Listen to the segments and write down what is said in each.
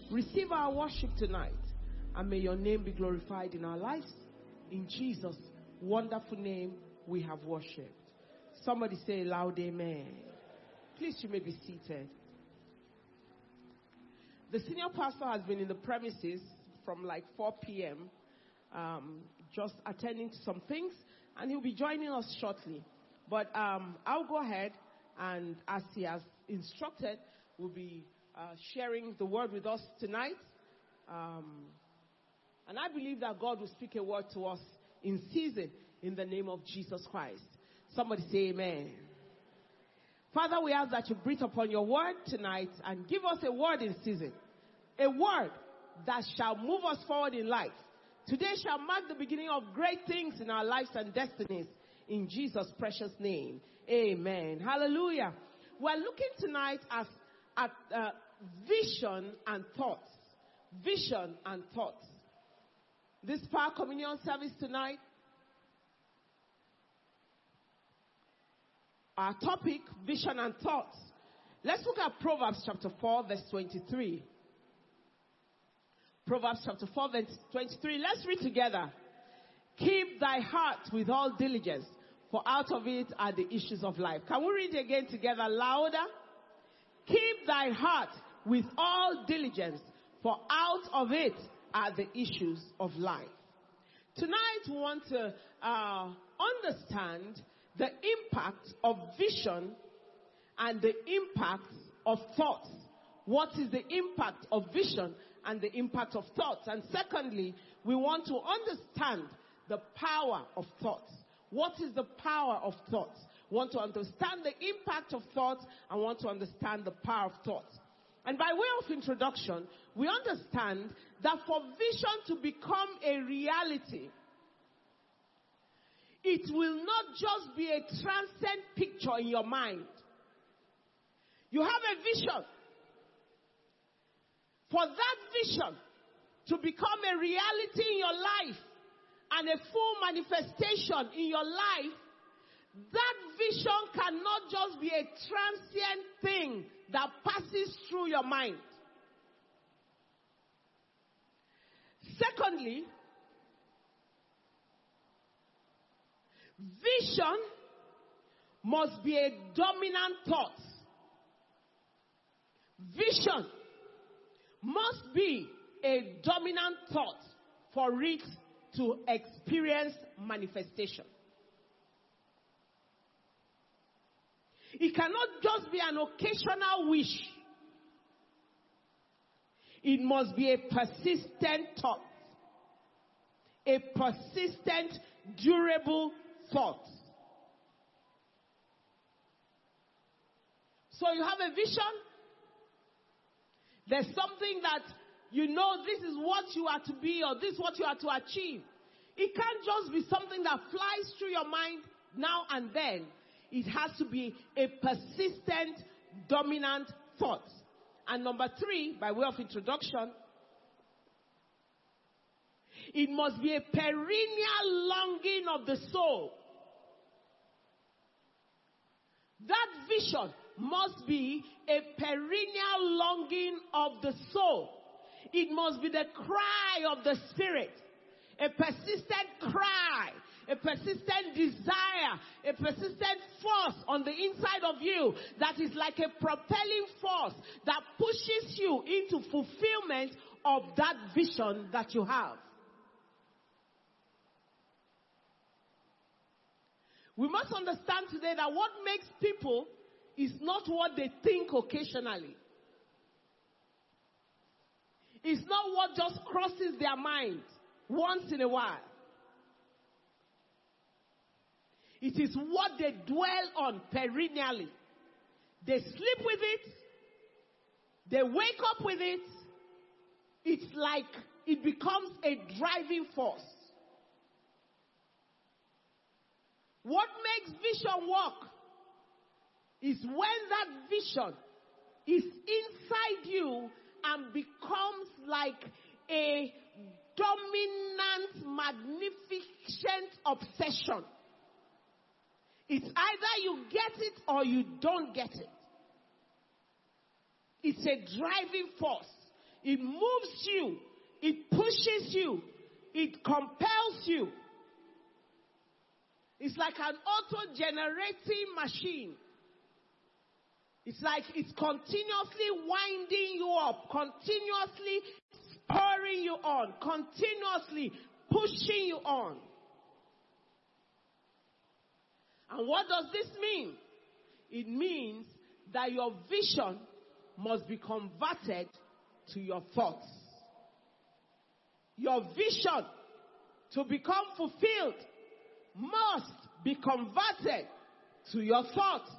Receive our worship tonight, and may your name be glorified in our lives. In Jesus' wonderful name, we have worshipped. Somebody say loud amen. Please, you may be seated. The senior pastor has been in the premises from like 4 p.m., just attending to some things, and he'll be joining us shortly. But I'll go ahead, and as he has instructed, we'll be sharing the word with us tonight. And I believe that God will speak a word to us in season in the name of Jesus Christ. Somebody say amen. Father, we ask that you breathe upon your word tonight and give us a word in season. A word that shall move us forward in life. Today shall mark the beginning of great things in our lives and destinies. In Jesus' precious name. Amen. Hallelujah. We're looking tonight at vision and thoughts. Vision and thoughts. This Power Communion service tonight, our topic, vision and thoughts. Let's look at Proverbs chapter 4, verse 23. Proverbs chapter 4, verse 23. Let's read together. Keep thy heart with all diligence, for out of it are the issues of life. Can we read again together louder? Keep thy heart with all diligence, for out of it are the issues of life. Tonight we want to understand the impact of vision and the impact of thoughts. What is the impact of vision and the impact of thoughts? And secondly, we want to understand the power of thoughts. What is the power of thoughts? We want to understand the impact of thoughts and want to understand the power of thoughts. And by way of introduction, we understand that for vision to become a reality, it will not just be a transient picture in your mind. You have a vision. For that vision to become a reality in your life and a full manifestation in your life, that vision cannot just be a transient thing that passes through your mind. Secondly, vision must be a dominant thought. Vision must be a dominant thought for it to experience manifestation. It cannot just be an occasional wish. It must be a persistent thought. A persistent, durable thought. So you have a vision. There's something that you know this is what you are to be or this is what you are to achieve. It can't just be something that flies through your mind now and then. It has to be a persistent, dominant thought. And number 3, by way of introduction, it must be a perennial longing of the soul. That vision must be a perennial longing of the soul. It must be the cry of the spirit. A persistent cry. A persistent desire. A persistent force on the inside of you that is like a propelling force that pushes you into fulfillment of that vision that you have. We must understand today that what makes people is not what they think occasionally. It's not what just crosses their mind once in a while. It is what they dwell on perennially. They sleep with it. They wake up with it. It's like it becomes a driving force. What makes vision work is when that vision is inside you and becomes like a dominant, magnificent obsession. It's either you get it or you don't get it. It's a driving force. It moves you. It pushes you. It compels you. It's like an auto-generating machine. It's like it's continuously winding you up, continuously spurring you on, continuously pushing you on. And what does this mean? It means that your vision must be converted to your thoughts. Your vision to become fulfilled must be converted to your thoughts.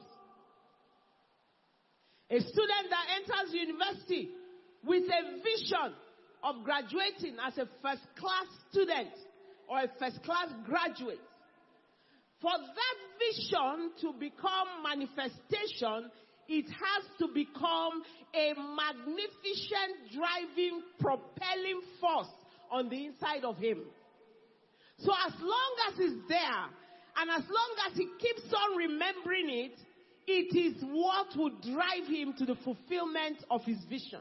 A student that enters university with a vision of graduating as a first-class student or a first-class graduate, for that vision to become manifestation, it has to become a magnificent driving, propelling force on the inside of him. So as long as it's there, and as long as he keeps on remembering it, it is what would drive him to the fulfillment of his vision.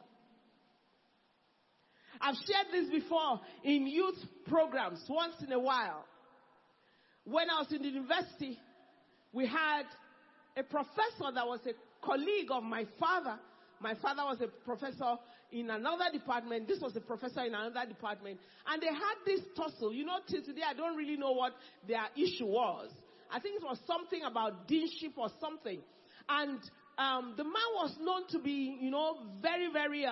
I've shared this before in youth programs once in a while. When I was in the university, we had a professor that was a colleague of my father. My father was a professor in another department. This was a professor in another department. And they had this tussle. You know, till today, I don't really know what their issue was. I think it was something about deanship or something. And the man was known to be, you know, very,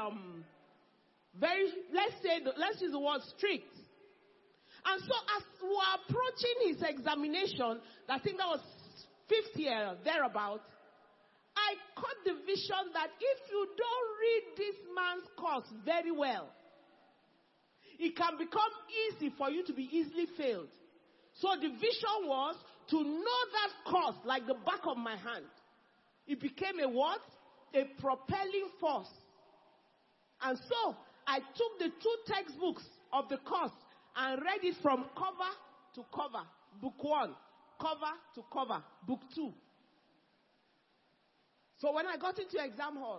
let's use the word strict. And so as we were approaching his examination, I think that was 5th year, thereabout, I caught the vision that if you don't read this man's course very well, it can become easy for you to be easily failed. So the vision was to know that course like the back of my hand. It became a what? A propelling force. And so I took the 2 textbooks of the course and read it from cover to cover. Book 1, cover to cover. Book 2. So when I got into exam hall,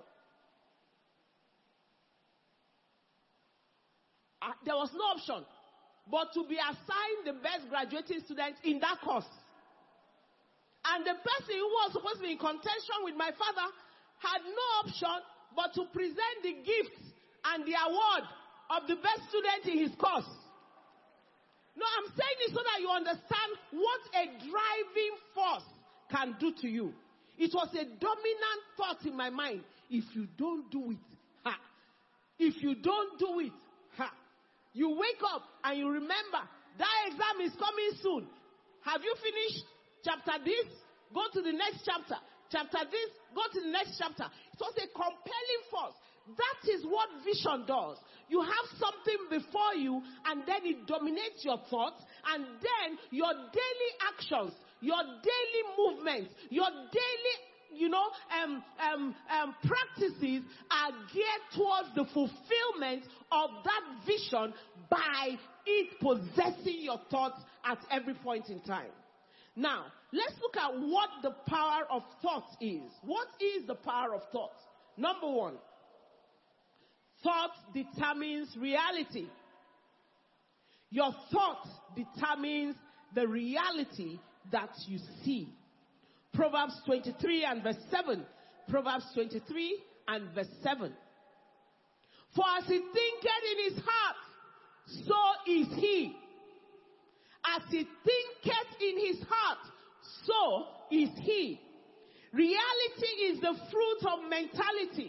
there was no option but to be assigned the best graduating student in that course. And the person who was supposed to be in contention with my father had no option but to present the gift and the award of the best student in his course. No, I'm saying this so that you understand what a driving force can do to you. It was a dominant thought in my mind. If you don't do it, ha. If you don't do it, ha. You wake up and you remember that exam is coming soon. Have you finished chapter this? Go to the next chapter. Chapter this? Go to the next chapter. It was a compelling force. That is what vision does. You have something before you and then it dominates your thoughts, and then your daily actions, your daily movements, your daily, practices are geared towards the fulfillment of that vision by it possessing your thoughts at every point in time. Now, let's look at what the power of thought is. What is the power of thought? Number 1, thought determines reality. Your thought determines the reality that you see. Proverbs 23 and verse 7. Proverbs 23 and verse 7. For as he thinketh in his heart, so is he. As he thinketh in his heart, so is he. Reality is the fruit of mentality.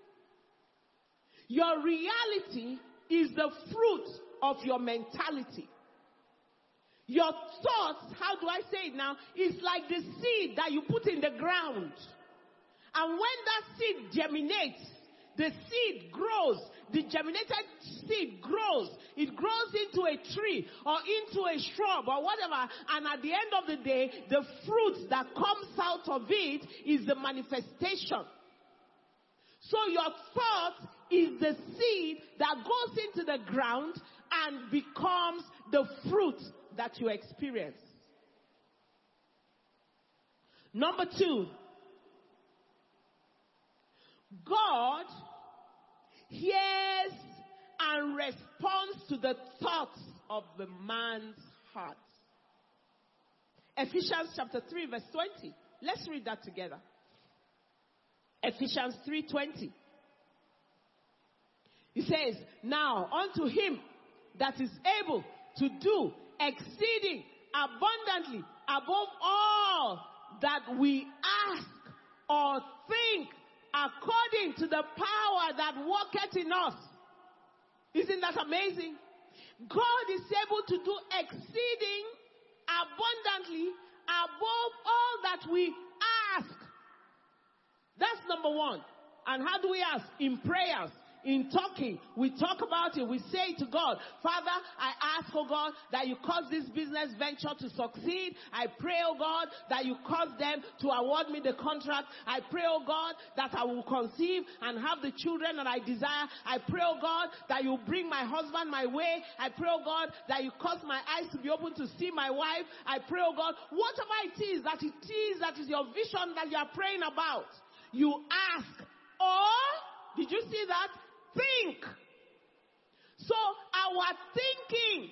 Your reality is the fruit of your mentality. Your thoughts, how do I say it now, is like the seed that you put in the ground. And when that seed germinates, the seed grows. The germinated seed grows. It grows into a tree or into a shrub or whatever. And at the end of the day, the fruit that comes out of it is the manifestation. So your thought is the seed that goes into the ground and becomes the fruit that you experience. Number 2, God hears and responds to the thoughts of the man's heart. Ephesians chapter 3 verse 20. Let's read that together. Ephesians 3:20. He says, now unto him that is able to do exceeding abundantly above all that we ask or think, according to the power that worketh in us. Isn't that amazing? God is able to do exceeding abundantly above all that we ask. That's number one. And how do we ask? In prayers. In talking, we talk about it. We say to God, Father, I ask, oh God, that you cause this business venture to succeed. I pray, oh God, that you cause them to award me the contract. I pray, oh God, that I will conceive and have the children that I desire. I pray, oh God, that you bring my husband my way. I pray, oh God, that you cause my eyes to be open to see my wife. I pray, oh God, whatever it is that is your vision that you are praying about. You ask. Or, did you see that? Think. So our thinking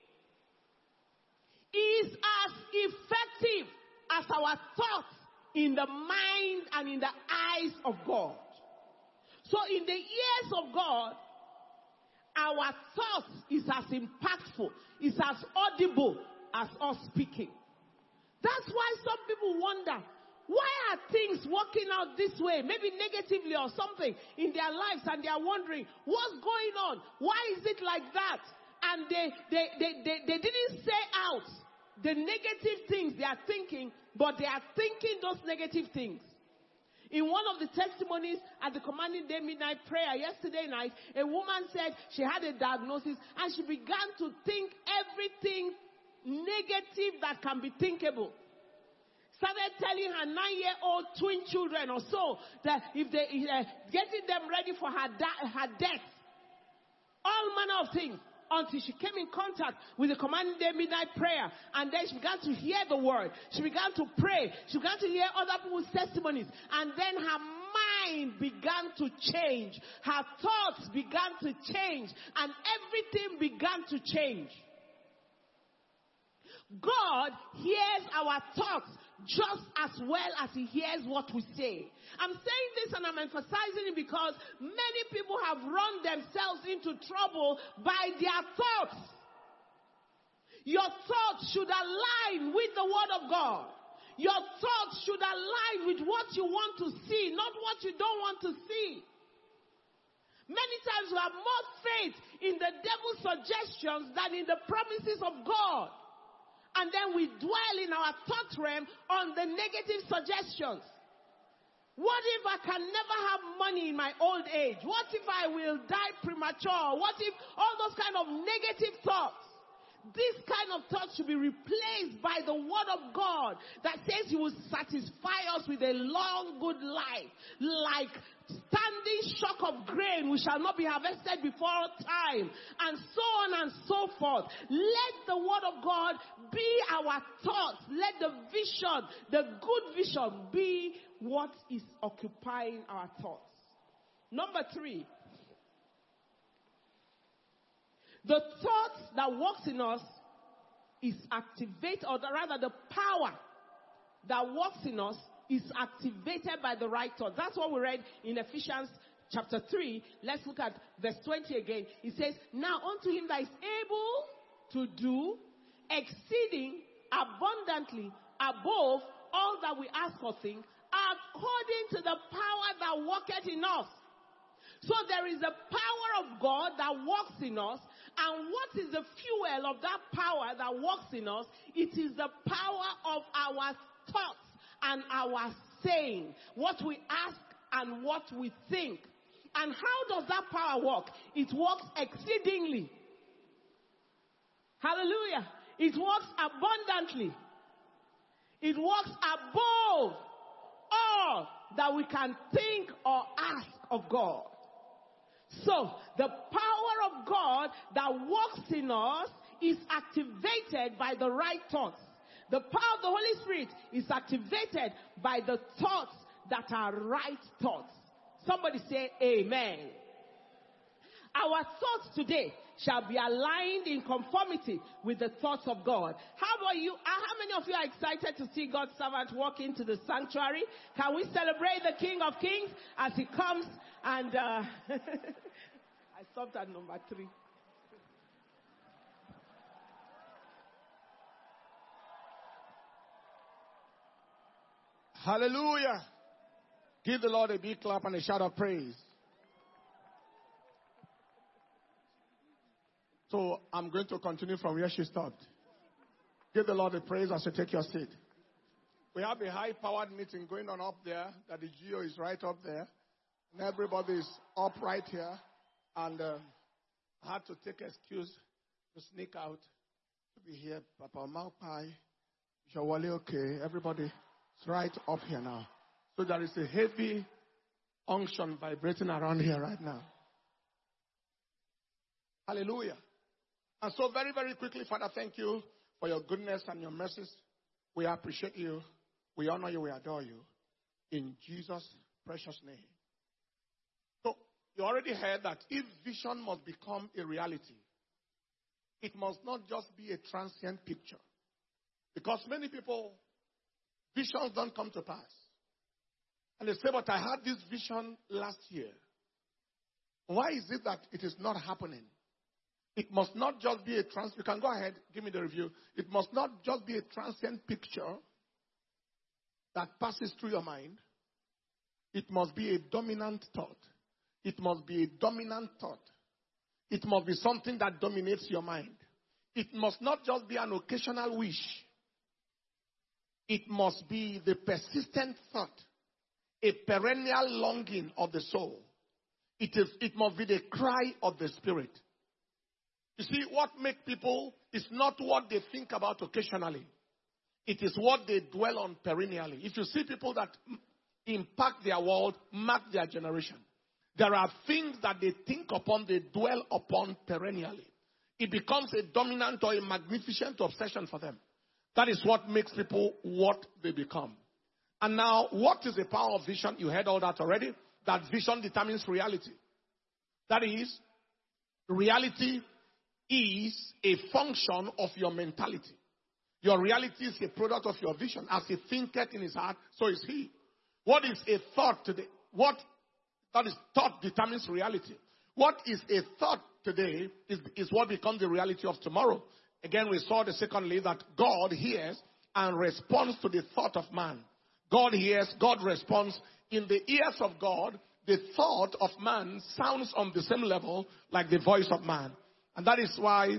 is as effective as our thoughts in the mind and in the eyes of God. So in the ears of God, our thoughts is as impactful, is as audible as us speaking. That's why some people wonder, why are things working out this way? Maybe negatively or something in their lives, and they are wondering, what's going on? Why is it like that? And they didn't say out the negative things they are thinking, but they are thinking those negative things. In one of the testimonies at the Commanding Day Midnight Prayer yesterday night, a woman said she had a diagnosis and she began to think everything negative that can be thinkable. Started telling her 9-year-old twin children or so that if they getting them ready for her death, all manner of things, until she came in contact with the Commanding Day Midnight Prayer, and then she began to hear the word. She began to pray. She began to hear other people's testimonies, and then her mind began to change. Her thoughts began to change, and everything began to change. God hears our thoughts just as well as he hears what we say. I'm saying this and I'm emphasizing it because many people have run themselves into trouble by their thoughts. Your thoughts should align with the word of God. Your thoughts should align with what you want to see, not what you don't want to see. Many times we have more faith in the devil's suggestions than in the promises of God. And then we dwell in our thought realm on the negative suggestions. What if I can never have money in my old age? What if I will die premature? What if all those kind of negative thoughts? This kind of thought should be replaced by the word of God that says he will satisfy us with a long, good life. Like standing shock of grain, we shall not be harvested before time. And so on and so forth. Let the word of God be our thoughts. Let the vision, the good vision, be what is occupying our thoughts. Number 3. The thought that works in us is activated, or rather the power that works in us is activated by the right thought. That's what we read in Ephesians chapter 3. Let's look at verse 20 again. It says, now unto him that is able to do exceeding abundantly above all that we ask or think, according to the power that worketh in us. So there is a power of God that works in us. And what is the fuel of that power that works in us? It is the power of our thoughts and our saying. What we ask and what we think. And how does that power work? It works exceedingly. Hallelujah. It works abundantly. It works above all that we can think or ask of God. So, the power of God that works in us is activated by the right thoughts. The power of the Holy Spirit is activated by the thoughts that are right thoughts. Somebody say amen. Our thoughts today shall be aligned in conformity with the thoughts of God. How about you? How many of you are excited to see God's servant walk into the sanctuary? Can we celebrate the King of Kings as he comes and I stopped at number 3. Hallelujah. Give the Lord a big clap and a shout of praise. So I'm going to continue from where she stopped. Give the Lord a praise as you take your seat. We have a high-powered meeting going on up there. That the Geo is right up there. And everybody is up right here. And I had to take excuse to sneak out to be here. Papa Maupai, Shawale, okay. Everybody is right up here now. So there is a heavy unction vibrating around here right now. Hallelujah. And so very, very quickly, Father, thank you for your goodness and your mercies. We appreciate you. We honor you. We adore you. In Jesus' precious name. So you already heard that if vision must become a reality, it must not just be a transient picture. Because many people, visions don't come to pass. And they say, but I had this vision last year. Why is it that it is not happening? It must not just be a you can go ahead, give me the review. It must not just be a transient picture that passes through your mind. It must be a dominant thought. It must be a dominant thought. It must be something that dominates your mind. It must not just be an occasional wish. It must be the persistent thought, a perennial longing of the soul. It must be the cry of the spirit. You see, what makes people is not what they think about occasionally. It is what they dwell on perennially. If you see people that impact their world, mark their generation, there are things that they think upon, they dwell upon perennially. It becomes a dominant or a magnificent obsession for them. That is what makes people what they become. And now, what is the power of vision? You heard all that already. That vision determines reality. That is, reality is a function of your mentality. Your reality is a product of your vision. As he thinketh in his heart, so is he. What is a thought today? That is thought determines reality. What is a thought today is what becomes the reality of tomorrow. Again, we saw the secondly that God hears and responds to the thought of man. God hears, God responds. In the ears of God, the thought of man sounds on the same level like the voice of man. And that is why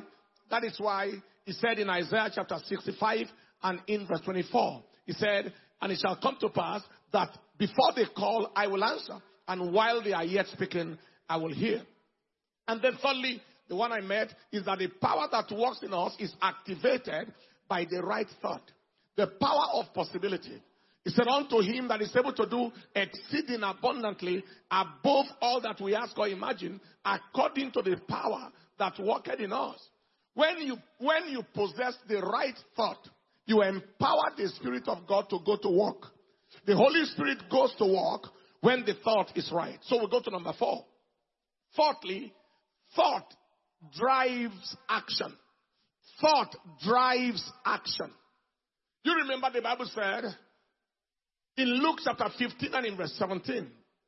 he said in Isaiah chapter 65 and in verse 24, he said, and it shall come to pass that before they call, I will answer. And while they are yet speaking, I will hear. And then thirdly, the one I met is that the power that works in us is activated by the right thought. The power of possibility. He said, unto him that is able to do exceeding abundantly above all that we ask or imagine, according to the power that worketh in us. When you possess the right thought, you empower the Spirit of God to go to work. The Holy Spirit goes to work when the thought is right. So we go to number 4. Fourthly, thought drives action. Thought drives action. You remember the Bible said in Luke chapter 15 and in verse 17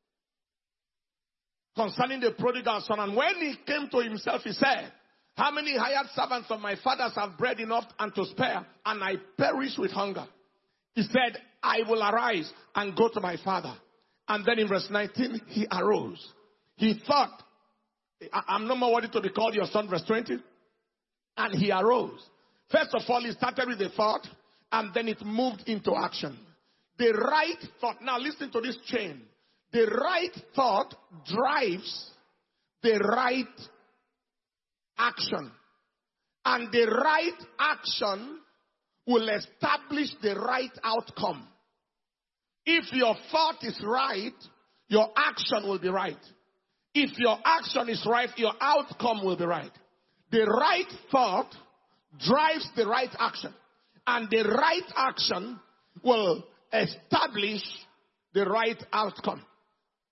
concerning the prodigal son, and when he came to himself, he said, how many hired servants of my father's have bread enough and to spare, and I perish with hunger? He said, I will arise and go to my father. And then in verse 19, he arose. He thought, I'm no more worthy to be called your son, verse 20. And he arose. First of all, he started with a thought, and then it moved into action. The right thought, now listen to this chain. The right thought drives the right action. And the right action will establish the right outcome. If your thought is right, your action will be right. If your action is right, your outcome will be right. The right thought drives the right action. And the right action will establish the right outcome.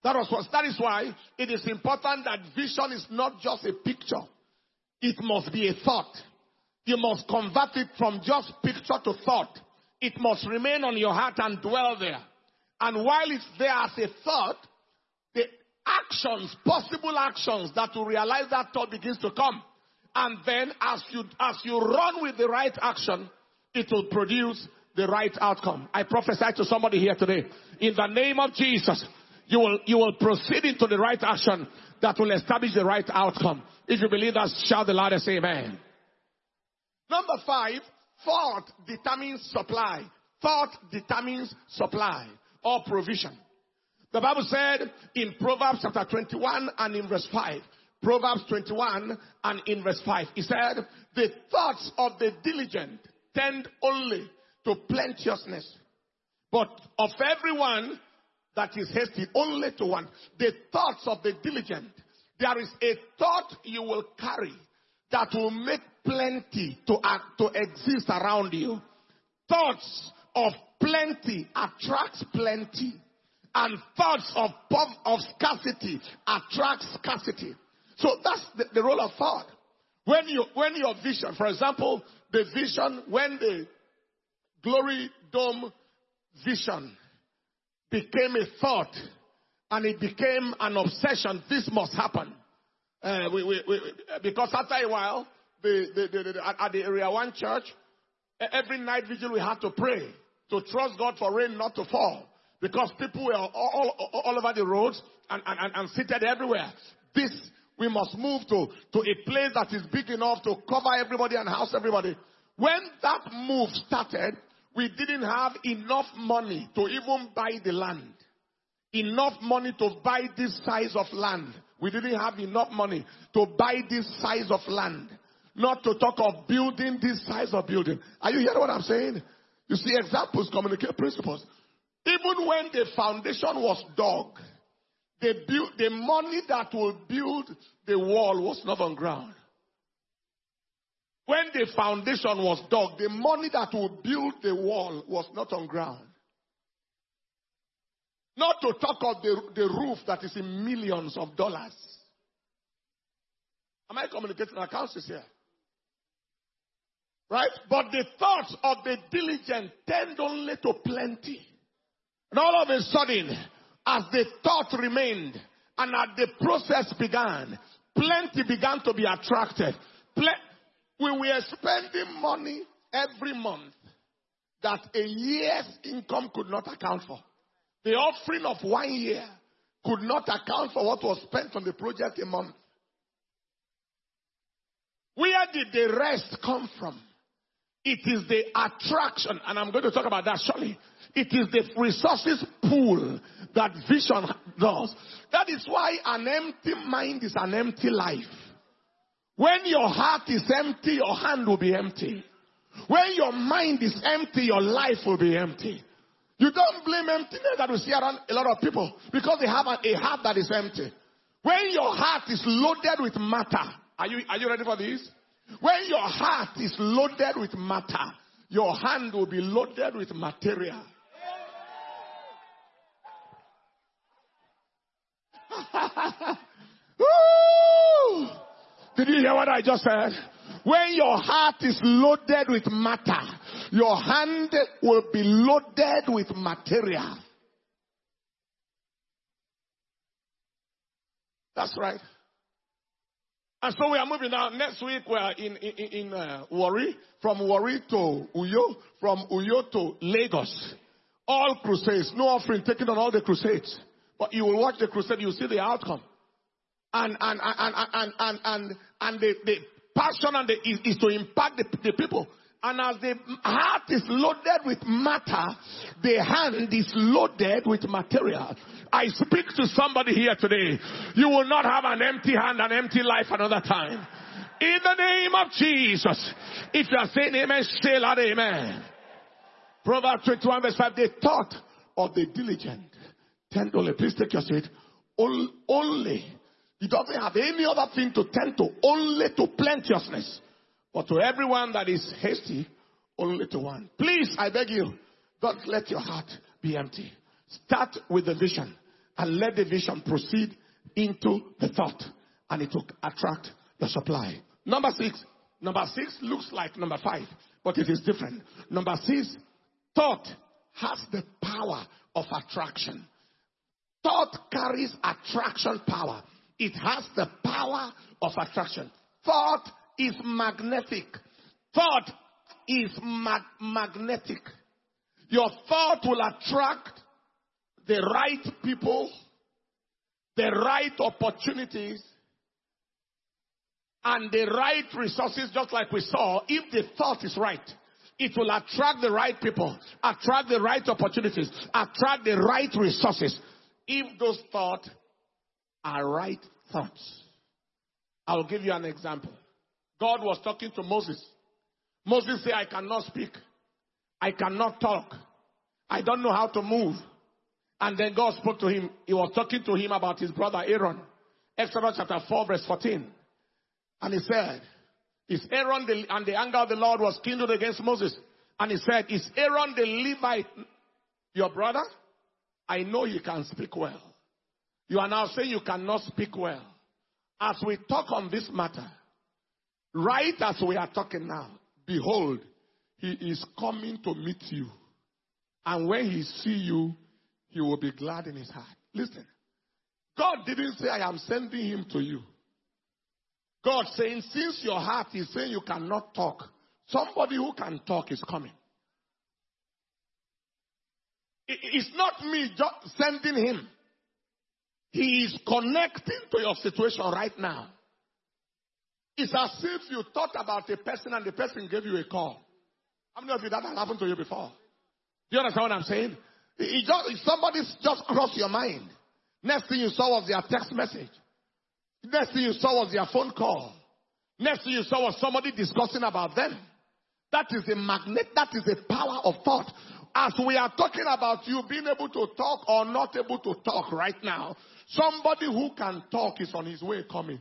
That is why it is important that vision is not just a picture. It must be a thought. You must convert it from just picture to thought. It must remain on your heart and dwell there. And while it's there as a thought, the actions, possible actions that will realize that thought begins to come. And then as you run with the right action, it will produce the right outcome. I prophesy to somebody here today. In the name of Jesus, you will proceed into the right action that will establish the right outcome. If you believe that, shout the loudest amen. Number 5, thought determines supply. Thought determines supply or provision. The Bible said in Proverbs chapter 21 and in verse 5. Proverbs 21 and in verse 5. He said, the thoughts of the diligent tend only to plenteousness, but of everyone that is hasty, only to one. The thoughts of the diligent. There is a thought you will carry that will make plenty to exist around you. Thoughts of plenty attracts plenty. And thoughts of scarcity attracts scarcity. So that's the role of thought. When your vision, for example, the vision, when the Glory Dome vision became a thought and it became an obsession, this must happen. Because after a while, at the Area 1 church, every night vigil we had to pray to trust God for rain not to fall. Because people were all over the roads and seated everywhere. We must move to a place that is big enough to cover everybody and house everybody. When that move started, we didn't have enough money to even buy the land. Enough money to buy this size of land. We didn't have enough money to buy this size of land. Not to talk of building this size of building. Are you hearing what I'm saying? You see, examples communicate principles. Even when the foundation was dug, the money that will build the wall was not on ground. When the foundation was dug, the money that will build the wall was not on ground. Not to talk of the roof that is in millions of dollars. Am I communicating? Accounts is here. Right? But the thoughts of the diligent tend only to plenty. And all of a sudden, as the thought remained and as the process began, plenty began to be attracted. We were spending money every month that a year's income could not account for. The offering of 1 year could not account for what was spent on the project a month. Where did the rest come from? It is the attraction, and I'm going to talk about that shortly. It is the resources pool that vision does. That is why an empty mind is an empty life. When your heart is empty, your hand will be empty. When your mind is empty, your life will be empty. You don't blame emptiness that we see around a lot of people because they have a heart that is empty. When your heart is loaded with matter, are you ready for this? When your heart is loaded with matter, your hand will be loaded with material. Did you hear what I just said? When your heart is loaded with matter, your hand will be loaded with material. That's right. And so we are moving now. Next week we are in Warri. From Warri to Uyo. From Uyo to Lagos. All crusades. No offering taken on all the crusades. But you will watch the crusade. You will see the outcome. And the passion is to impact the people. And as the heart is loaded with matter, the hand is loaded with material. I speak to somebody here today. You will not have an empty hand, an empty life another time. In the name of Jesus. If you are saying amen, say loud amen. Proverbs 21 verse 5. The thought of the diligent tend only. Please take your seat. Only. It doesn't have any other thing to tend to. Only to plenteousness. But to everyone that is hasty, only to one. Please, I beg you, don't let your heart be empty. Start with the vision and let the vision proceed into the thought, and it will attract the supply. Number 6. Number 6 looks like number 5, but it is different. Number 6, thought has the power of attraction. Thought carries attraction power. It has the power of attraction. Thought is magnetic. Thought is magnetic. Your thought will attract the right people, the right opportunities, and the right resources, just like we saw. If the thought is right, it will attract the right people, attract the right opportunities, attract the right resources. If those thoughts are right thoughts. I'll give you an example. God was talking to Moses. Moses said, I cannot speak. I cannot talk. I don't know how to move. And then God spoke to him. He was talking to him about his brother Aaron. Exodus chapter 4 verse 14. And he said, is Aaron and the anger of the Lord was kindled against Moses. And he said, is Aaron the Levite your brother? I know you can speak well. You are now saying you cannot speak well. As we talk on this matter, right as we are talking now, behold, he is coming to meet you. And when he see you, he will be glad in his heart. Listen, God didn't say, I am sending him to you. God saying, since your heart is saying you cannot talk, somebody who can talk is coming. It's not me just sending him. He is connecting to your situation right now. It's as if you thought about a person and the person gave you a call. How many of you that has happened to you before? Do you understand what I'm saying? Somebody just crossed your mind. Next thing you saw was their text message. Next thing you saw was their phone call. Next thing you saw was somebody discussing about them. That is a magnet. That is the power of thought. As we are talking about you being able to talk or not able to talk right now, somebody who can talk is on his way coming.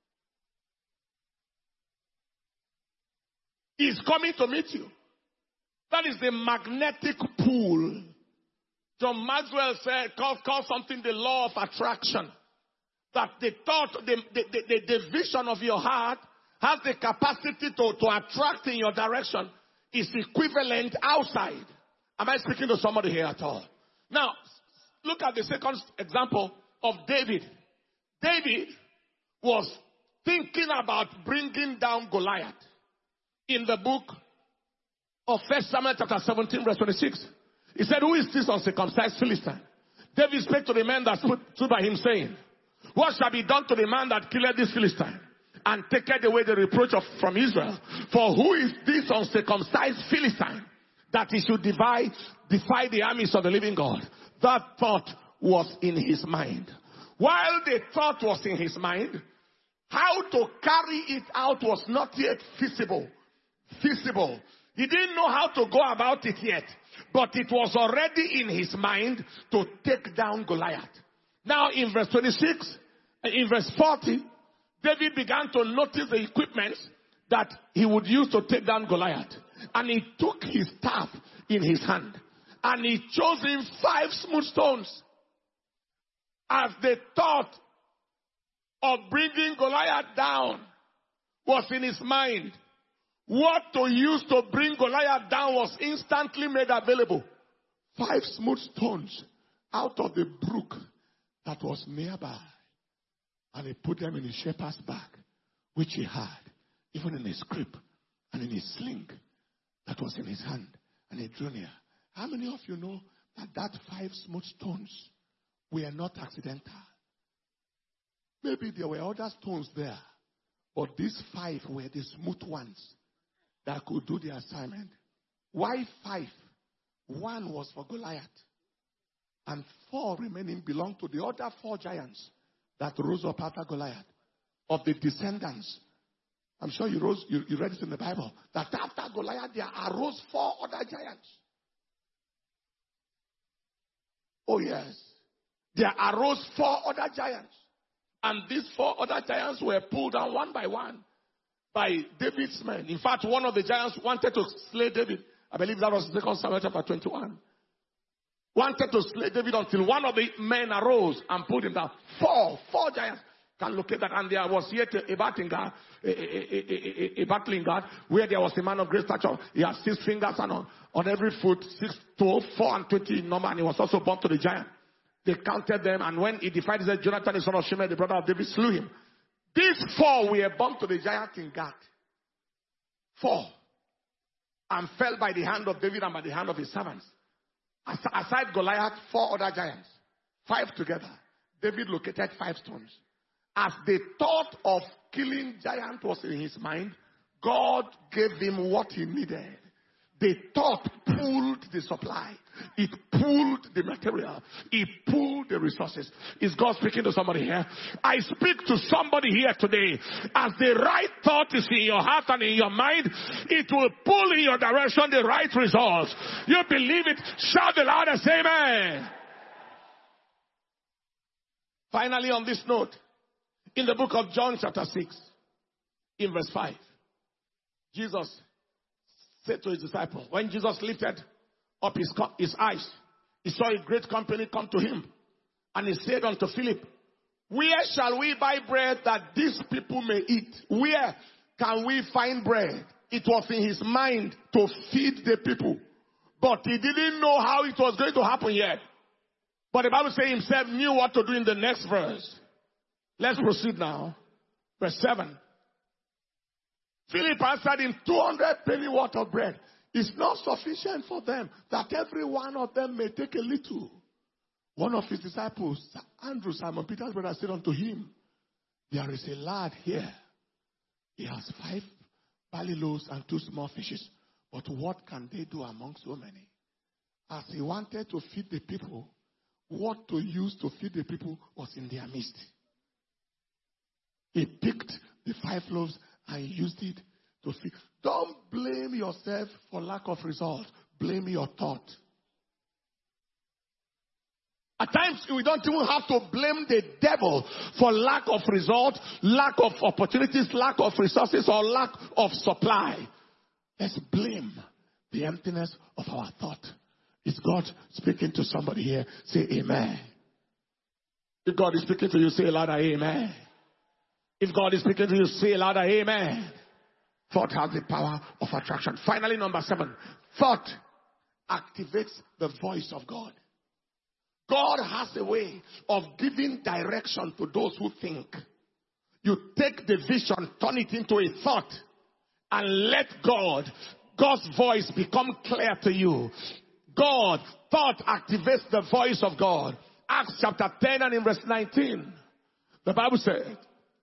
He's coming to meet you. That is the magnetic pull. John Maxwell said, call something the law of attraction. That the thought, the vision of your heart has the capacity to attract in your direction is equivalent outside. Am I speaking to somebody here at all? Now, look at the second example of David. David was thinking about bringing down Goliath. In the book of 1 Samuel chapter 17 verse 26. He said, who is this uncircumcised Philistine? David spake to the man that stood by him, saying, what shall be done to the man that killed this Philistine, and taketh away the reproach from Israel? For who is this uncircumcised Philistine, that he should defy the armies of the living God? That thought was in his mind. While the thought was in his mind, how to carry it out was not yet feasible. He didn't know how to go about it yet, but it was already in his mind to take down Goliath. Now in verse 26, in verse 40, David began to notice the equipment that he would use to take down Goliath. And he took his staff in his hand, and he chose him 5 smooth stones. As the thought of bringing Goliath down was in his mind, what to use to bring Goliath down was instantly made available. 5 smooth stones out of the brook that was nearby. And he put them in his shepherd's bag, which he had, even in his crib and in his sling that was in his hand. And he drew near. How many of you know that 5 smooth stones were not accidental? Maybe there were other stones there, but these 5 were the smooth ones that could do the assignment. Why 5? 1 was for Goliath, and 4 remaining belonged to the other 4 giants that rose up after Goliath, of the descendants. I'm sure you read it in the Bible, that after Goliath there arose 4 other giants. Oh yes. There arose 4 other giants. And these 4 other giants were pulled down one by one by David's men. In fact, one of the giants wanted to slay David. I believe that was 2 Samuel chapter 21. wanted to slay David until one of the men arose and pulled him down. Four giants can locate that. And there was yet a battling guard, where there was a man of great stature. He had 6 fingers and on every foot, 6, 12, 4 and 20 in number. And he was also born to the giant. They counted them, and when he defied, he said, Jonathan, the son of Shimei, the brother of David, slew him. These 4 were born to the giant in Gath. 4. And fell by the hand of David and by the hand of his servants. Aside Goliath, 4 other giants. 5 together. David located 5 stones. As the thought of killing giant was in his mind, God gave him what he needed. The thought pulled the supply. It pulled the material. It pulled the resources. Is God speaking to somebody here? I speak to somebody here today. As the right thought is in your heart and in your mind, it will pull in your direction the right results. You believe it? Shout the loudest amen. Finally, on this note, in the book of John chapter 6, in verse 5, Jesus said to his disciples, when Jesus lifted up his eyes, he saw a great company come to him. And he said unto Philip, where shall we buy bread that these people may eat? Where can we find bread? It was in his mind to feed the people. But he didn't know how it was going to happen yet. But the Bible says he himself knew what to do in the next verse. Let's proceed now. Verse 7. Philip answered him, 200 penny worth of bread is not sufficient for them, that every one of them may take a little. One of his disciples, Andrew, Simon Peter's brother, said unto him, there is a lad here. He has 5 barley loaves and 2 small fishes. But what can they do among so many? As he wanted to feed the people, what to use to feed the people was in their midst. He picked the 5 loaves and used it to feed. Don't blame yourself for lack of result. Blame your thought. At times, we don't even have to blame the devil for lack of result, lack of opportunities, lack of resources, or lack of supply. Let's blame the emptiness of our thought. Is God speaking to somebody here? Say amen. If God is speaking to you, say louder amen. If God is speaking to you, say louder amen. Thought has the power of attraction. Finally, number 7. Thought activates the voice of God. God has a way of giving direction to those who think. You take the vision, turn it into a thought, and let God's voice become clear to you. Thought activates the voice of God. Acts chapter 10 and in verse 19. The Bible said,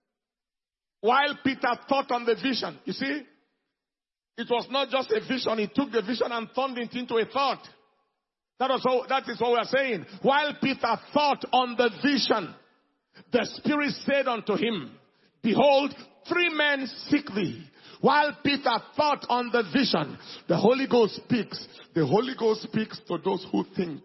while Peter thought on the vision, you see, it was not just a vision. He took the vision and turned it into a thought. That is what we are saying. While Peter thought on the vision, the Spirit said unto him, behold, 3 men seek thee. While Peter thought on the vision, the Holy Ghost speaks. The Holy Ghost speaks to those who think.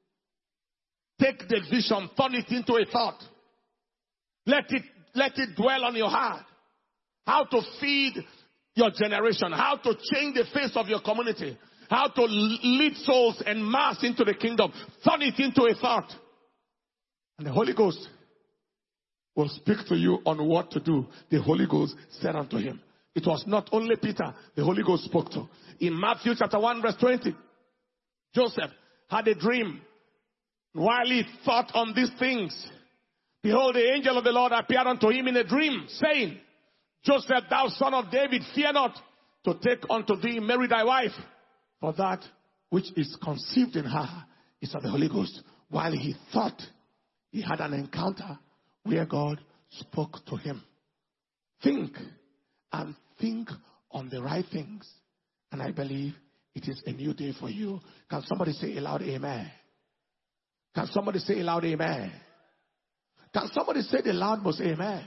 Take the vision, turn it into a thought. Let it dwell on your heart. How to feed your generation. How to change the face of your community. How to lead souls and mass into the kingdom. Turn it into a thought. And the Holy Ghost will speak to you on what to do. The Holy Ghost said unto him. It was not only Peter the Holy Ghost spoke to. In Matthew chapter 1 verse 20, Joseph had a dream. While he thought on these things, behold, the angel of the Lord appeared unto him in a dream, saying, Joseph, thou son of David, fear not to take unto thee Mary thy wife, for that which is conceived in her is of the Holy Ghost. While he thought, he had an encounter where God spoke to him. Think, and think on the right things. And I believe it is a new day for you. Can somebody say aloud amen? Can somebody say aloud amen? Can somebody say the loud most amen?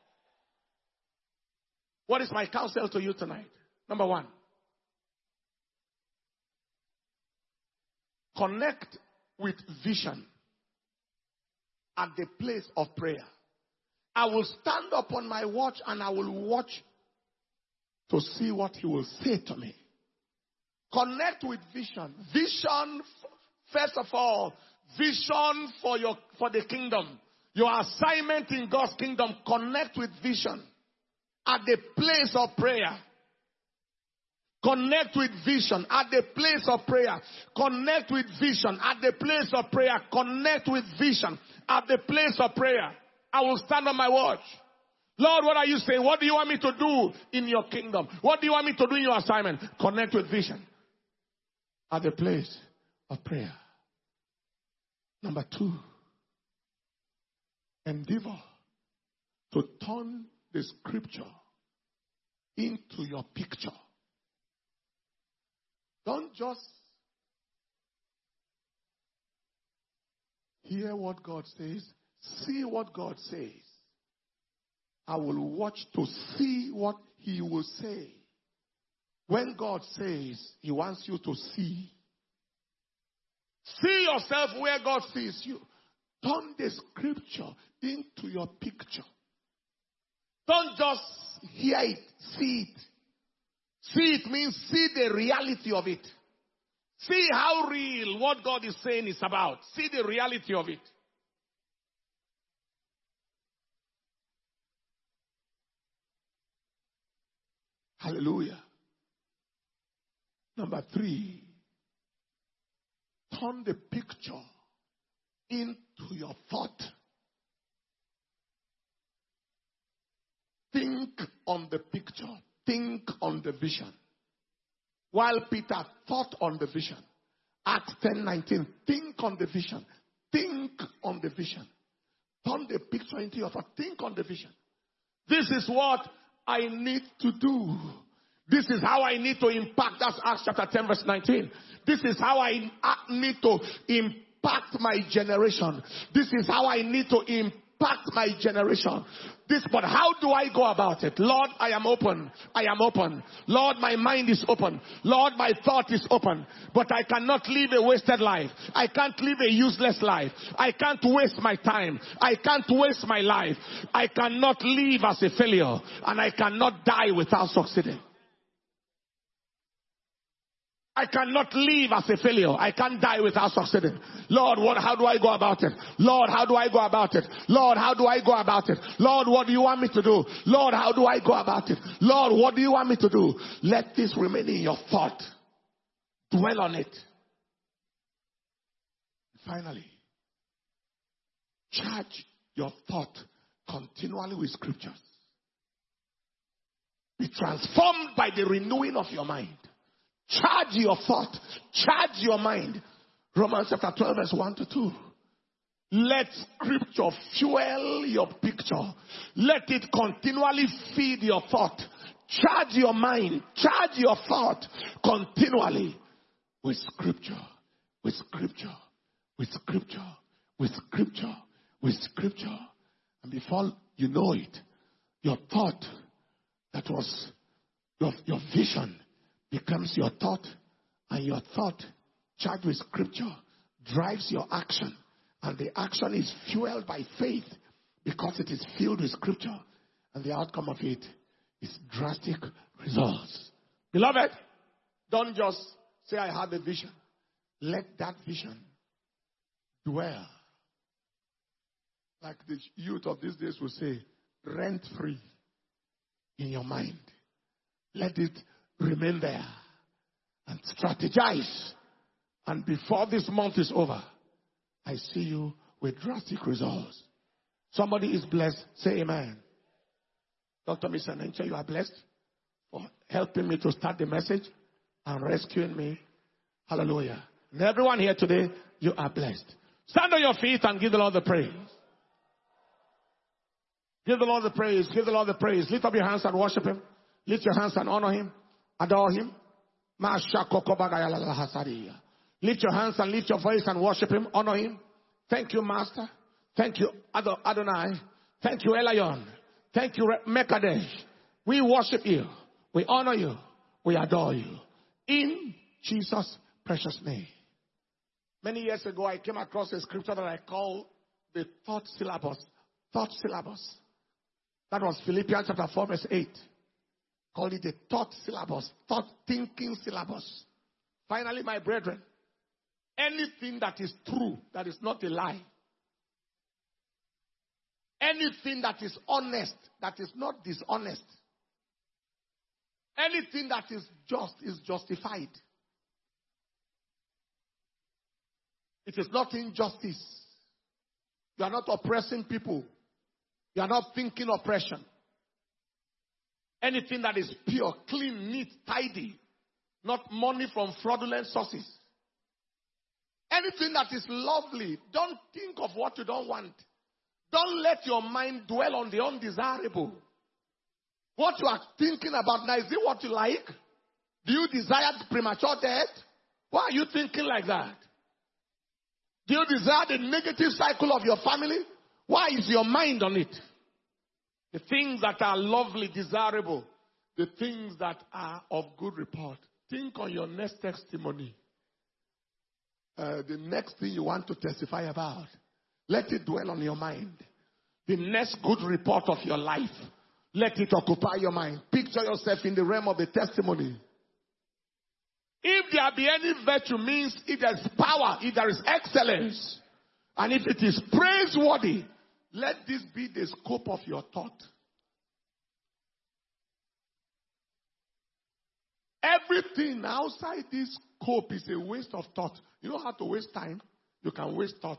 What is my counsel to you tonight? Number 1. Connect with vision at the place of prayer. I will stand up on my watch and I will watch to see what he will say to me. Connect with vision. Vision First of all, vision for the kingdom. Your assignment in God's kingdom, connect with vision at the place of prayer. Connect with vision at the place of prayer. Connect with vision at the place of prayer. Connect with vision at the place of prayer. I will stand on my watch. Lord, what are you saying? What do you want me to do in your kingdom? What do you want me to do in your assignment? Connect with vision at the place of prayer. Number 2, endeavor to turn the scripture into your picture. Don't just hear what God says, see what God says. I will watch to see what He will say. When God says He wants you to see, see yourself where God sees you. Turn the scripture into your picture. Don't just hear it, see it. See it means see the reality of it. See how real what God is saying is about. See the reality of it. Hallelujah. Number 3, turn the picture into your thought. Think on the picture. Think on the vision. While Peter thought on the vision. Acts 10:19. Think on the vision. Think on the vision. Turn the picture into your thought. Think on the vision. This is what I need to do. This is how I need to impact. That's Acts chapter 10 verse 19. This is how I need to impact my generation. This is how I need to impact my generation. But how do I go about it? Lord, I am open. I am open. Lord, my mind is open. Lord, my thought is open. But I cannot live a wasted life. I can't live a useless life. I can't waste my time. I can't waste my life. I cannot live as a failure. And I cannot die without succeeding. I cannot live as a failure. I can't die without succeeding. Lord, how do I go about it? Lord, how do I go about it? Lord, how do I go about it? Lord, what do you want me to do? Lord, how do I go about it? Lord, what do you want me to do? Let this remain in your thought. Dwell on it. Finally, charge your thought continually with scriptures. Be transformed by the renewing of your mind. Charge your thought. Charge your mind. Romans chapter 12 verse 1-2. Let scripture fuel your picture. Let it continually feed your thought. Charge your mind. Charge your thought continually with scripture. With scripture. With scripture. With scripture. With scripture. And before you know it, your thought, that was your vision, becomes your thought, and your thought, charged with scripture, drives your action. And the action is fueled by faith because it is filled with scripture. And the outcome of it is drastic results. Beloved, don't just say, I have a vision. Let that vision dwell. Like the youth of these days will say, rent-free in your mind. Let it remain there and strategize. And before this month is over, I see you with drastic results. Somebody is blessed. Say amen. Dr. Misanenche, you are blessed for helping me to start the message and rescuing me. Hallelujah. And everyone here today, you are blessed. Stand on your feet and give the Lord the praise. Give the Lord the praise. Give the Lord the praise. Lift up your hands and worship Him. Lift your hands and honor Him. Adore Him. Lift your hands and lift your voice and worship Him. Honor Him. Thank you, Master. Thank you, Adonai. Thank you, Elion. Thank you, Mekadesh. We worship you. We honor you. We adore you. In Jesus' precious name. Many years ago, I came across a scripture that I call the thought syllabus. Thought syllabus. That was Philippians chapter 4 verse 8. Called it the thought syllabus. Thought thinking syllabus. Finally, my brethren, anything that is true, that is not a lie. Anything that is honest, that is not dishonest. Anything that is just is justified. It is not injustice. You are not oppressing people. You are not thinking oppression. Anything that is pure, clean, neat, tidy. Not money from fraudulent sources. Anything that is lovely. Don't think of what you don't want. Don't let your mind dwell on the undesirable. What you are thinking about now, is it what you like? Do you desire premature death? Why are you thinking like that? Do you desire the negative cycle of your family? Why is your mind on it? The things that are lovely, desirable, the things that are of good report. Think on your next testimony. The next thing you want to testify about. Let it dwell on your mind. The next good report of your life. Let it occupy your mind. Picture yourself in the realm of the testimony. If there be any virtue, means if there is power, if there is excellence, and if it is praiseworthy, let this be the scope of your thought. Everything outside this scope is a waste of thought. You don't have to waste time. You can waste thought.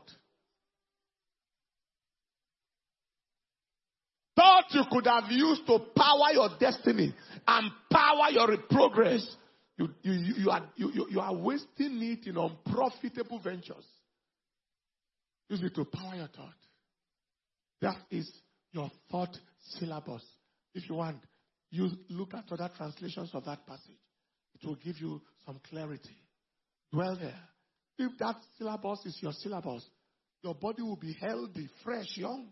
Thought you could have used to power your destiny and power your progress. You are wasting it in unprofitable ventures. Use it to power your thought. That is your thought syllabus. If you want, you look at other translations of that passage. It will give you some clarity. Dwell there. If that syllabus is your syllabus, your body will be healthy, fresh, young.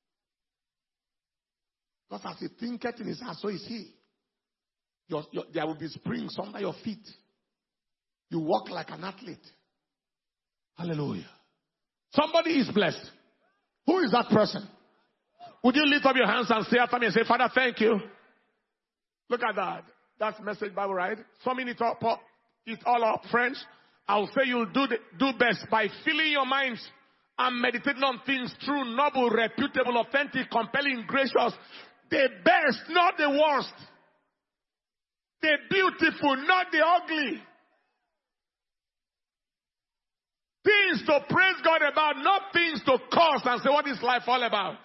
Because as he thinketh in his heart, so is he. There will be springs under your feet. You walk like an athlete. Hallelujah. Somebody is blessed. Who is that person? Would you lift up your hands and say after me and say, Father, thank you. Look at that. That's Message Bible, right? Summing it all up, friends. I'll say you'll do best by filling your minds and meditating on things true, noble, reputable, authentic, compelling, gracious. The best, not the worst. The beautiful, not the ugly. Things to praise God about, not things to curse and say, what is life all about?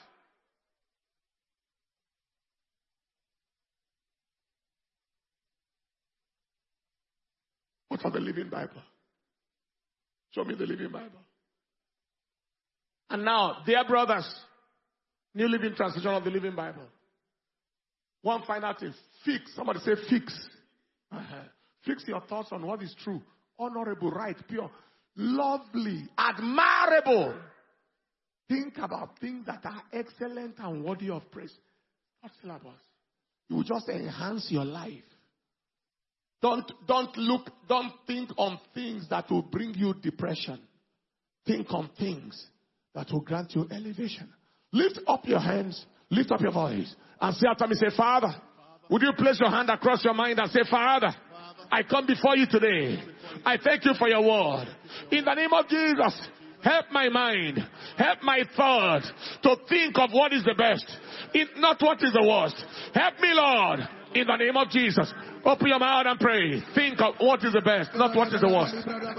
What of the Living Bible? Show me the Living Bible. And now, dear brothers, New Living Translation of the Living Bible. One final thing. Fix. Somebody say fix. Fix your thoughts on what is true, honorable, right, pure, lovely, admirable. Think about things that are excellent and worthy of praise. Not syllabus. You will just enhance your life. Don't think on things that will bring you depression. Think on things that will grant you elevation. Lift up your hands, lift up your voice, and say after me, say, Father, would you place your hand across your mind and say, Father, I come before you today. I thank you for your word. In the name of Jesus, help my mind, help my thought to think of what is the best, not what is the worst. Help me, Lord, in the name of Jesus. Open your mouth and pray. Think of what is the best, not what is the worst.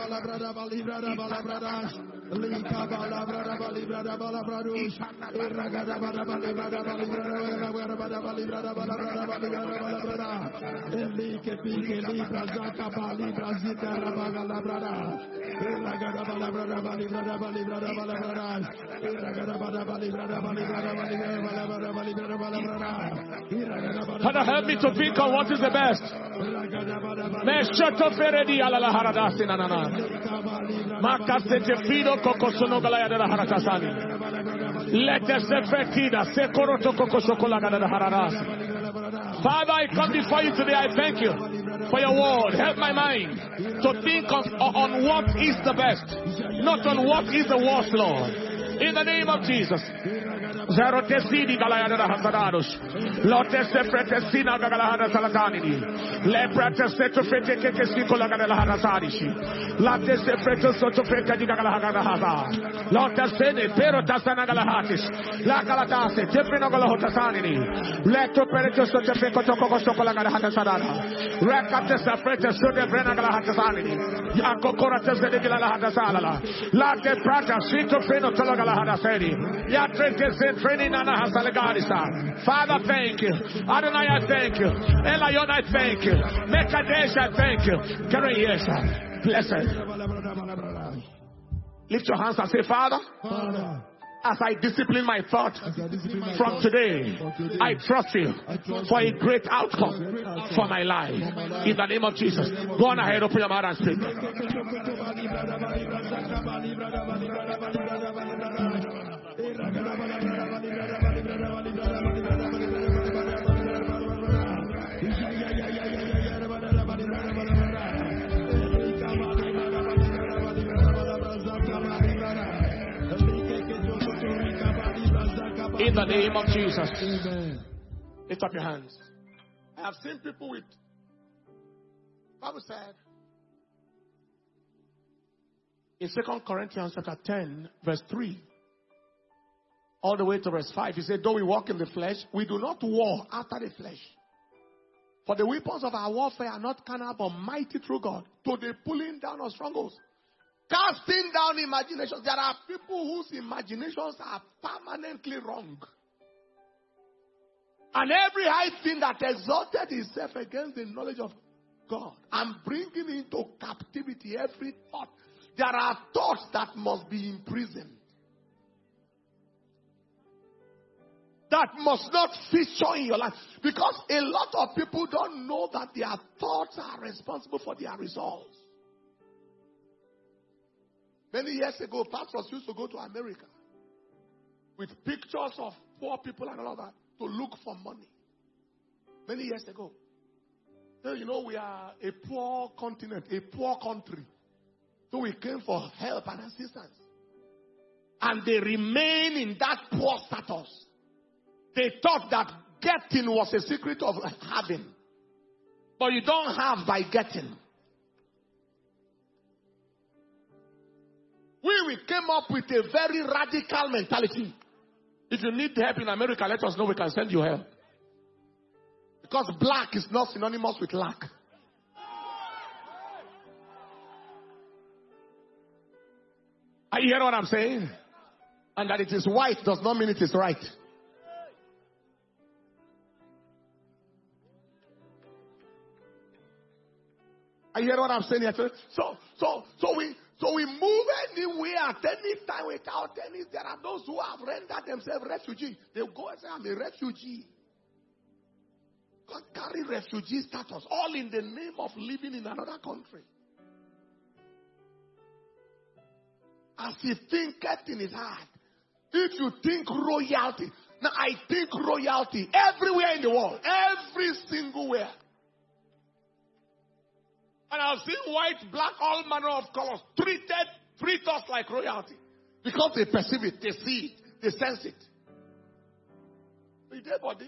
Father, help me to think of what is the best. Father, I come before you today. I thank you for your word. Help my mind to think on what is the best, not on what is the worst, Lord. In the name of Jesus. Zero Tessini Galayada Hazarados. Lotte Sepretesina Galahada Salatanini. Leprata Setofete Kesikola Galahada Sadishi. Latte Sepreto Sotofeta di Galahada Haza. Lotte Sene, Pero Tasana Galahatis. La Galatase, Tepino Galahota Sanini. Letto Pereto Sotofeco Toko Sokola Galahada Sadana. Recapta Sepreta Sode Brena Galahata Sanini. Yakokora Tesede Galahada Salala. Latte Prata, Sito Feno Tologalahada Sedi. Yatrete Training Nana Hasalegadisa. Father, thank you. Adonai, I thank you. Elion, I thank you. Mekadesh, I thank you. Karayesha, blessed. Lift your hands and say, Father, as I discipline my thought from today, I trust you for a great outcome for my life. In the name of Jesus. Go on ahead, open your mouth and speak. In the name of Jesus. Amen. Lift up your hands. I have seen people with, Bible said in 2 Corinthians chapter 10, verse 3, all the way to verse 5, he said, though we walk in the flesh, we do not war after the flesh. For the weapons of our warfare are not carnal, but mighty through God, to the pulling down of strongholds. Casting down imaginations. There are people whose imaginations are permanently wrong. And every high thing that exalted itself against the knowledge of God, and bringing into captivity every thought. There are thoughts that must be imprisoned. That must not feature in your life. Because a lot of people don't know that their thoughts are responsible for their results. Many years ago, pastors used to go to America with pictures of poor people and all of that to look for money. Many years ago. So, you know, we are a poor continent, a poor country. So we came for help and assistance. And they remain in that poor status. They thought that getting was a secret of having. But you don't have by getting. We came up with a very radical mentality. If you need help in America, let us know, we can send you help. Because black is not synonymous with lack. Are you hearing what I'm saying? And that it is white does not mean it is right. Are you hearing what I'm saying here? So we move anywhere at any time without any. There are those who have rendered themselves refugees. They go and say, I'm a refugee. God carry refugee status, all in the name of living in another country. As he thinketh in his heart. If you think royalty, now I think royalty everywhere in the world, every single where. And I've seen white, black, all manner of colors treat us like royalty. Because they perceive it, they see it, they sense it. With their body.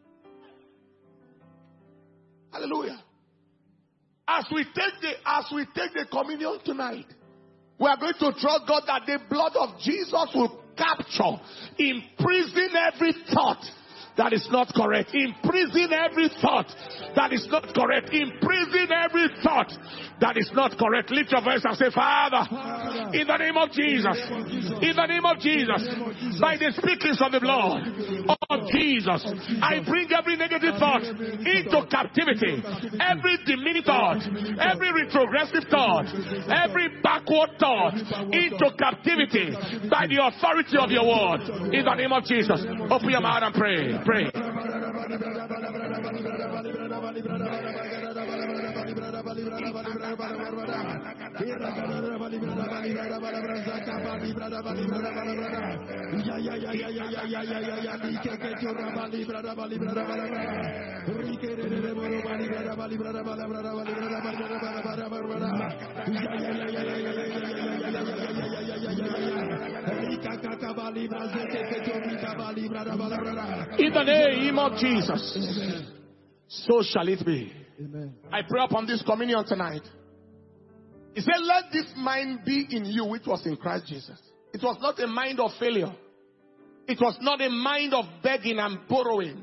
Hallelujah. As we take the communion tonight, we are going to trust God that the blood of Jesus will capture, imprison every thought that is not correct. Imprison every thought that is not correct. Imprison every thought that is not correct. Lift your voice and say, Father, in the name of Jesus, in the name of Jesus, by the speakings of the blood of Jesus, I bring every negative thought into captivity. Every demeaning thought, every retrogressive thought, every backward thought into captivity by the authority of your word. In the name of Jesus, open your mouth and pray. Pray. In the name of Jesus. So shall it be. Amen. I pray upon this communion tonight. He said, let this mind be in you which was in Christ Jesus. It was not a mind of failure. It was not a mind of begging and borrowing.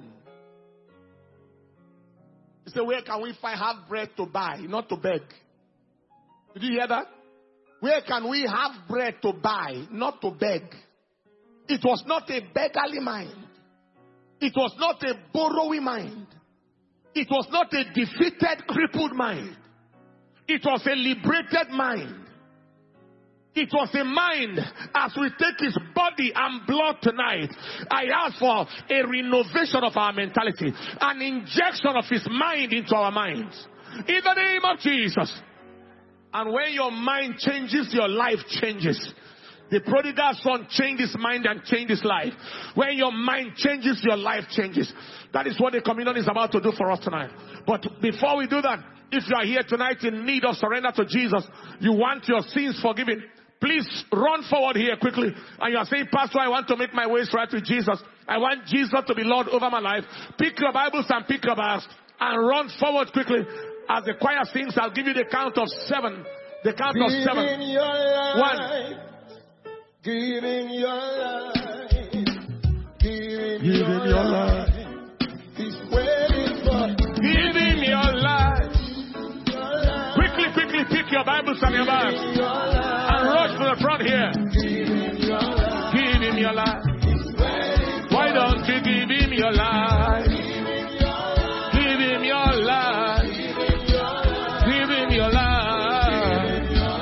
He said, where can we have bread to buy, not to beg? Did you hear that? Where can we have bread to buy, not to beg? It was not a beggarly mind. It was not a borrowing mind. It was not a defeated, crippled mind. It was a liberated mind. It was a mind. As we take his body and blood tonight, I ask for a renovation of our mentality, an injection of his mind into our minds. In the name of Jesus. And when your mind changes, your life changes. The prodigal son changed his mind and changed his life. When your mind changes, your life changes. That is what the communion is about to do for us tonight. But before we do that, if you are here tonight in need of surrender to Jesus, you want your sins forgiven, please run forward here quickly. And you are saying, Pastor, I want to make my ways right with Jesus. I want Jesus to be Lord over my life. Pick your Bibles and pick your bags and run forward quickly. As the choir sings, I'll give you the count of 7. The count of 7. 1. Give him your life. Give him your life. He's waiting for you. Give him your life. Quickly pick your Bibles and your bags and rush to the front here. Give him your life. Why don't you give him your life? Give him your life. Give him your life.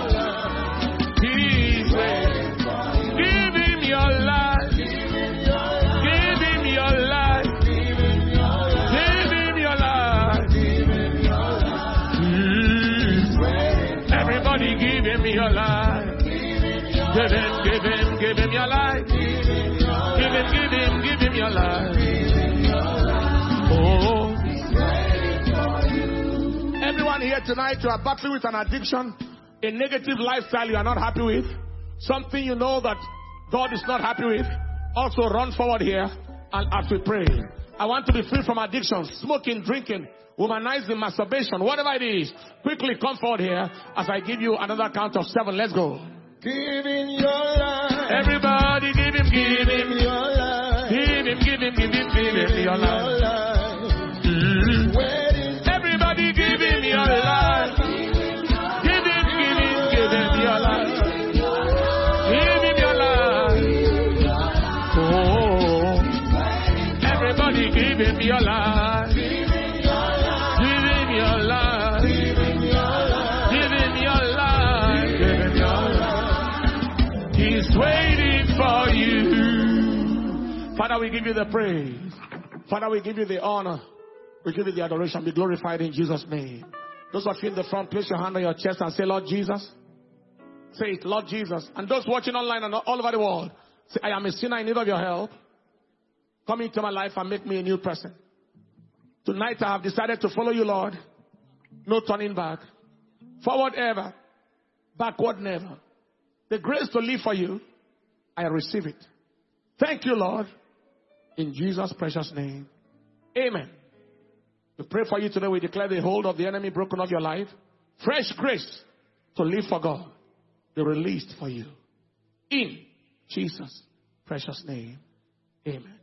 He's waiting. Give him your life. Give him your life. Give him your life. Everybody give him your life. Give him your life. Give him your life. Oh. Everyone here tonight, you are battling with an addiction, a negative lifestyle you are not happy with, something you know that God is not happy with. Also run forward here and as we pray. I want to be free from addiction, smoking, drinking, womanizing, masturbation, whatever it is. Quickly come forward here as I give you another count of 7. Let's go. Give him your life. Everybody give him your life. Give him your life. Everybody give him your life. Give him your life. Give him your life. Oh, everybody give him your life. Give him your life. Give him your life. Give him your life. He's waiting for you. Father, we give you the praise. Father, we give you the honor. We give you the adoration. Be glorified in Jesus' name. Those of you in the front, place your hand on your chest and say, Lord Jesus. Say it, Lord Jesus. And those watching online and all over the world, say, I am a sinner in need of your help. Come into my life and make me a new person. Tonight I have decided to follow you, Lord. No turning back. Forward ever. Backward never. The grace to live for you, I receive it. Thank you, Lord. In Jesus' precious name. Amen. We pray for you today. We declare the hold of the enemy broken off your life. Fresh grace to live for God be released for you. In Jesus' precious name. Amen.